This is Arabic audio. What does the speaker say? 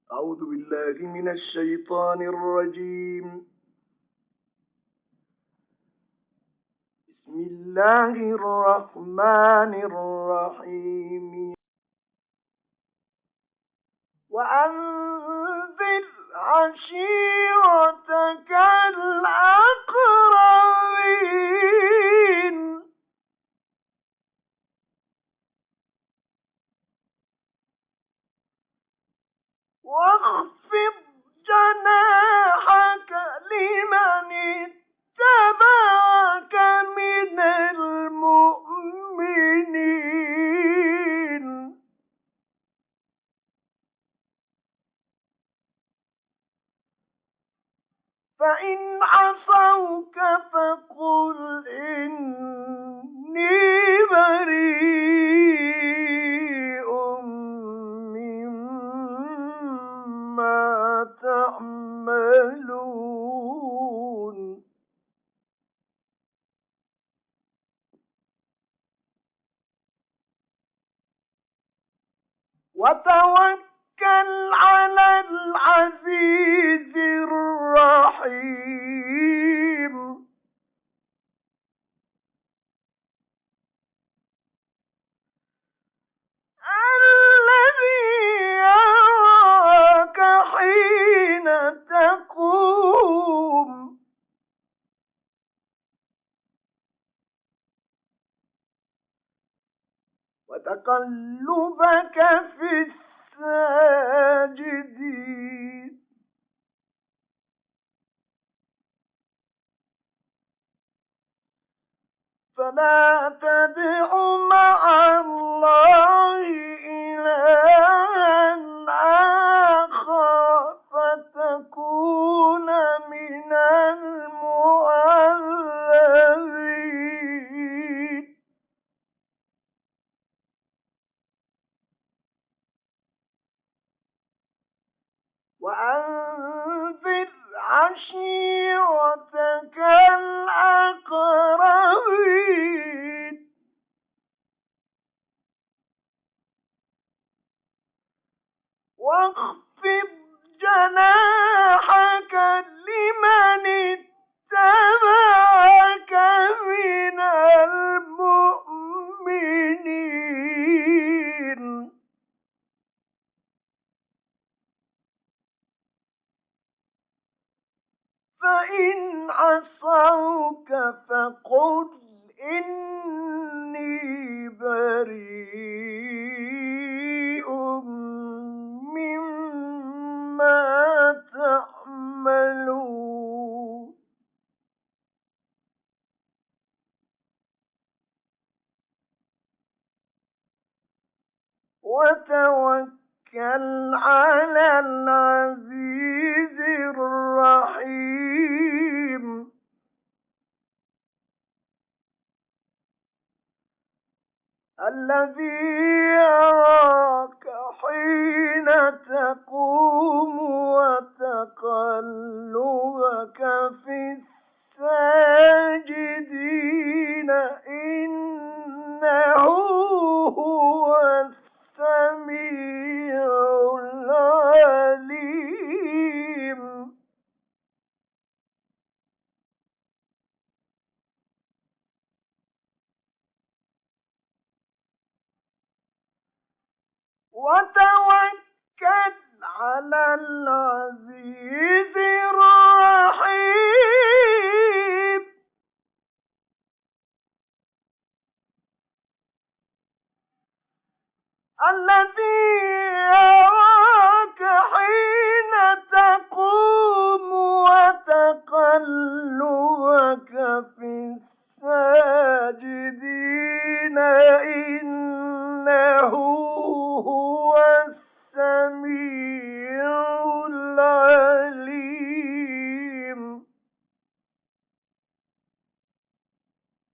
أعوذ بالله من الشيطان الرجيم. بسم الله الرحمن الرحيم. وأنذر عشيرتك الأقربين واخفض جناحك لمن اتبعك من المؤمنين فإن عصوك فقل إني بريء مما تعملون وتوكل على العزيز الرحيم الذي يراك حين تقوم وتقلبك في الساجدين فلا تدع مع الله إلها آخر فتكون من المعذبين وأنذر عشيرتك الأقربين واخفض جناحك لمن اتبعك من المؤمنين فإن عصوك فقل إني بريء مما تعملون وتوكل على العزيز الرحيم الذي يراك حين تقوم وتقلبك في الساجدين إنه هو السميع العليم وتوكل على العزيز الرحيم الذي